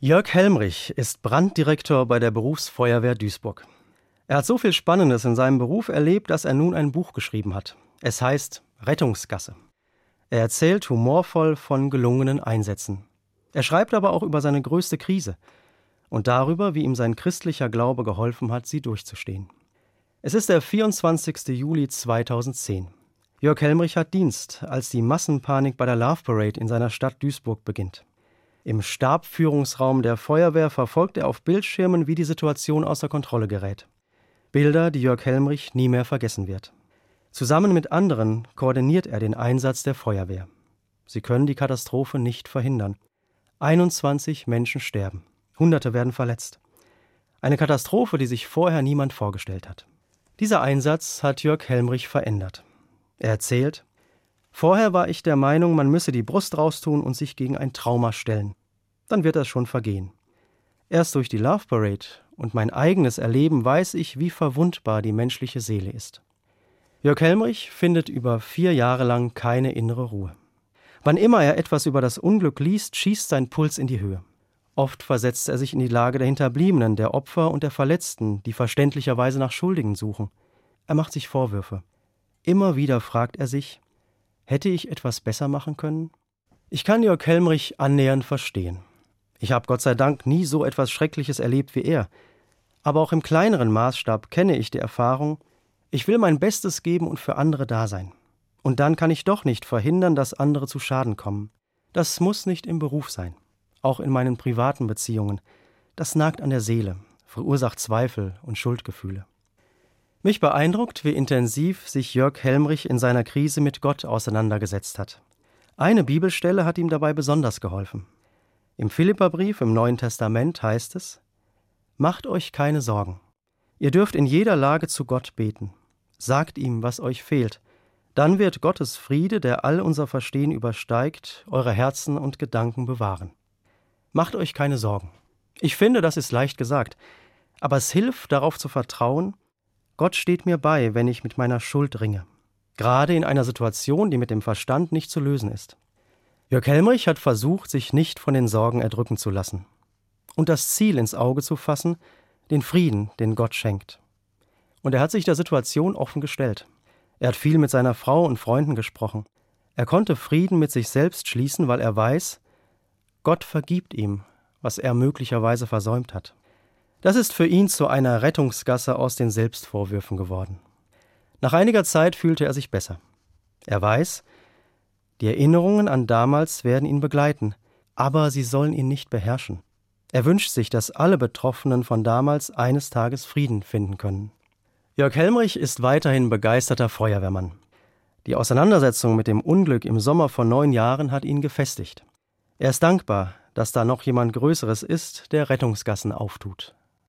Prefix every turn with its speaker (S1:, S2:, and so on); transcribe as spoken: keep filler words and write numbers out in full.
S1: Jörg Helmrich ist Branddirektor bei der Berufsfeuerwehr Duisburg. Er hat so viel Spannendes in seinem Beruf erlebt, dass er nun ein Buch geschrieben hat. Es heißt Rettungsgasse. Er erzählt humorvoll von gelungenen Einsätzen. Er schreibt aber auch über seine größte Krise und darüber, wie ihm sein christlicher Glaube geholfen hat, sie durchzustehen. Es ist der vierundzwanzigster Juli zweitausendzehn. Jörg Helmrich hat Dienst, als die Massenpanik bei der Love Parade in seiner Stadt Duisburg beginnt. Im Stabführungsraum der Feuerwehr verfolgt er auf Bildschirmen, wie die Situation außer Kontrolle gerät. Bilder, die Jörg Helmrich nie mehr vergessen wird. Zusammen mit anderen koordiniert er den Einsatz der Feuerwehr. Sie können die Katastrophe nicht verhindern. einundzwanzig Menschen sterben. Hunderte werden verletzt. Eine Katastrophe, die sich vorher niemand vorgestellt hat. Dieser Einsatz hat Jörg Helmrich verändert. Er erzählt: Vorher war ich der Meinung, man müsse die Brust raustun und sich gegen ein Trauma stellen. Dann wird das schon vergehen. Erst durch die Love Parade und mein eigenes Erleben weiß ich, wie verwundbar die menschliche Seele ist. Jörg Helmrich findet über vier Jahre lang keine innere Ruhe. Wann immer er etwas über das Unglück liest, schießt sein Puls in die Höhe. Oft versetzt er sich in die Lage der Hinterbliebenen, der Opfer und der Verletzten, die verständlicherweise nach Schuldigen suchen. Er macht sich Vorwürfe. Immer wieder fragt er sich: Hätte ich etwas besser machen können? Ich kann Jörg Helmrich annähernd verstehen. Ich habe Gott sei Dank nie so etwas Schreckliches erlebt wie er. Aber auch im kleineren Maßstab kenne ich die Erfahrung: Ich will mein Bestes geben und für andere da sein. Und dann kann ich doch nicht verhindern, dass andere zu Schaden kommen. Das muss nicht im Beruf sein. Auch in meinen privaten Beziehungen. Das nagt an der Seele, verursacht Zweifel und Schuldgefühle. Mich beeindruckt, wie intensiv sich Jörg Helmrich in seiner Krise mit Gott auseinandergesetzt hat. Eine Bibelstelle hat ihm dabei besonders geholfen. Im Philipperbrief im Neuen Testament heißt es: Macht euch keine Sorgen. Ihr dürft in jeder Lage zu Gott beten. Sagt ihm, was euch fehlt. Dann wird Gottes Friede, der all unser Verstehen übersteigt, eure Herzen und Gedanken bewahren. Macht euch keine Sorgen. Ich finde, das ist leicht gesagt. Aber es hilft, darauf zu vertrauen: Gott steht mir bei, wenn ich mit meiner Schuld ringe. Gerade in einer Situation, die mit dem Verstand nicht zu lösen ist. Jörg Helmrich hat versucht, sich nicht von den Sorgen erdrücken zu lassen. Und das Ziel ins Auge zu fassen: den Frieden, den Gott schenkt. Und er hat sich der Situation offen gestellt. Er hat viel mit seiner Frau und Freunden gesprochen. Er konnte Frieden mit sich selbst schließen, weil er weiß, Gott vergibt ihm, was er möglicherweise versäumt hat. Das ist für ihn zu einer Rettungsgasse aus den Selbstvorwürfen geworden. Nach einiger Zeit fühlte er sich besser. Er weiß, die Erinnerungen an damals werden ihn begleiten, aber sie sollen ihn nicht beherrschen. Er wünscht sich, dass alle Betroffenen von damals eines Tages Frieden finden können. Jörg Helmrich ist weiterhin begeisterter Feuerwehrmann. Die Auseinandersetzung mit dem Unglück im Sommer vor neun Jahren hat ihn gefestigt. Er ist dankbar, dass da noch jemand Größeres ist, der Rettungsgassen auftut.